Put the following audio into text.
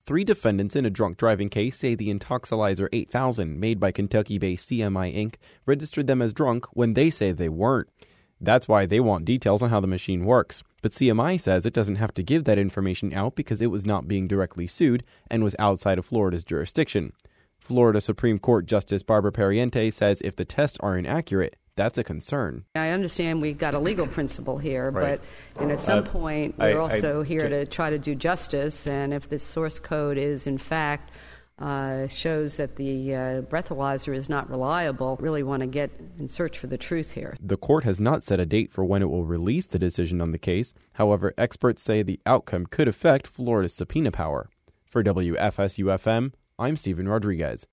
3 defendants in a drunk driving case say the Intoxilyzer 8000 made by Kentucky-based CMI Inc. registered them as drunk when they say they weren't. That's why they want details on how the machine works. But CMI says it doesn't have to give that information out because it was not being directly sued and was outside of Florida's jurisdiction. Florida Supreme Court Justice Barbara Pariente says if the tests are inaccurate, that's a concern. I understand we've got a legal principle here, right. But at some point we're also here to try to do justice, and if the source code is in fact shows that the breathalyzer is not reliable, really want to get and search for the truth here. The court has not set a date for when it will release the decision on the case. However, experts say the outcome could affect Florida's subpoena power. For WFSU-FM, I'm Stephen Rodriguez.